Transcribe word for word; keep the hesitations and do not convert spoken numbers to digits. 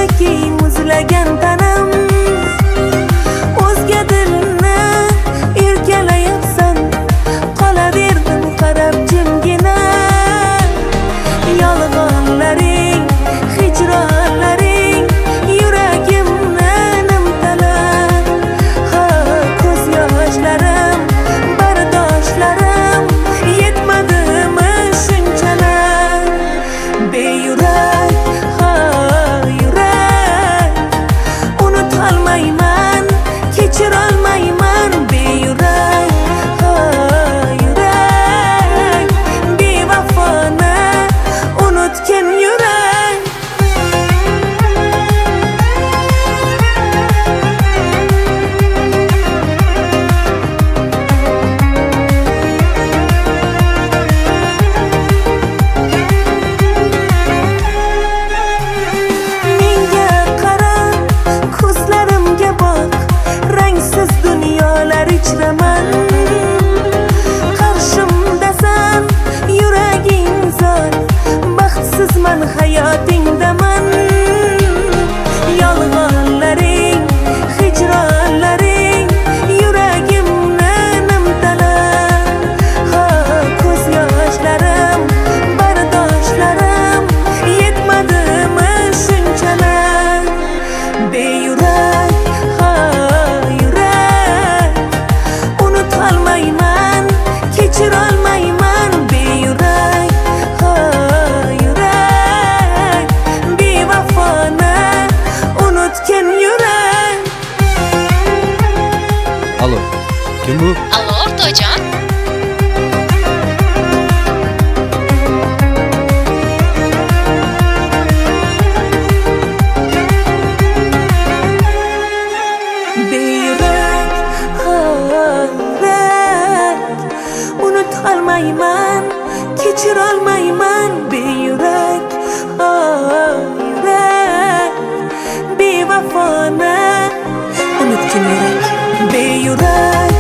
shunchaki muzlagan tanam, o'zga dilni erkalayapsan, qolaverdim qarab jimgina. Yolg'onlaring, hijronlaring yuragimni nimtalar. Ha, ko'z yoshlarim, bardoshlarim yetmadimi shunchalar. Beyurak, ha yurak, unutolmayman, kechirolmayman. Beyurak, ha yurak, bevafoni unutgan yurak. Menga qara, ko'zlarimga boq, rangsiz dunyolar ichraman. Qarshimdasan, yuraging zor, baxtsizman, hayotingdaman. Yolg'onlaring, hijronlaring yuragimni nimtalar. Ha, ko'z yoshlarim, bardoshlarim yetmadimi shunchalar. Beyurak, ha yurak, unutolmayman, kechirolmayman. Beyurak, ha yurak, bevafoni unutgan yurak. Alo, kim bu? Allo, O'rtoqjon. Beyurak, ha yurak, unutolmayman, kechirolmayman. Beyurak, ha yurak, bevafoni unutgan yurak. Beyurak,